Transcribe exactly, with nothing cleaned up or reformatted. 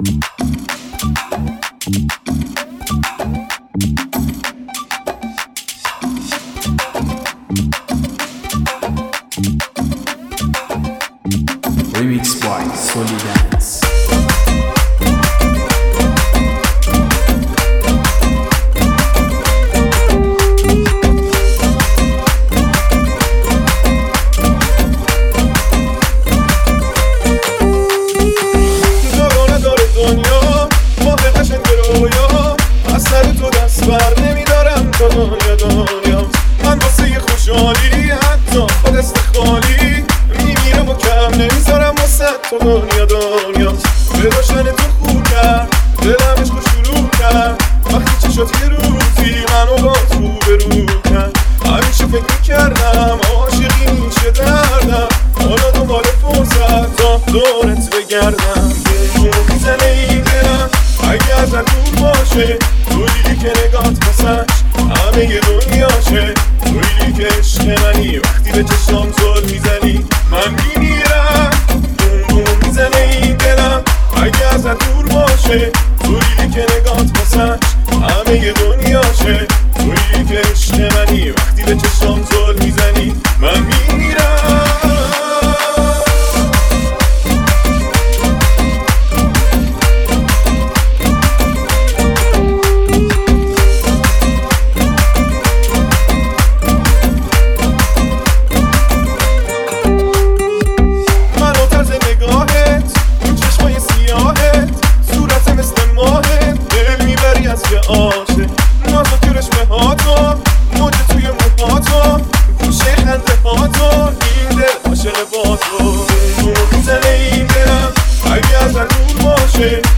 Remix by Solidance. بر نمیدارم تا دنیا دنیا من واسه خوشحالی حتی با دست خالی میمیرم و کم نمیذارم واسه تو دنیا دنیا به روشن تو خور کرد دلمش خوش شروع کرد وقتی چه شد یه روزی منو با تو برو کرد همیشه فکر میکردم عاشقی میشه دردم حالا دوباره فرصت تا دورت بگردم یه میزنه این دلم اگه ازت دور باشه تویی که نگات بسش همه ی دنیاشه تویی که عشق منی وقتی به چشام زل میزنی من میمیرم دون دون میزنه این دلم اگه ازت دور باشه تویی که نگات بسش همه ی دنیاشه تویی که عشق منی وقتی به چشام زل میزنی من میمیرم آشه نازو که رشمه ها تو موجه توی موها تو گوشه خنده ها تو این دل عاشق با تو میزنه این دلم اگه ازت دور باشه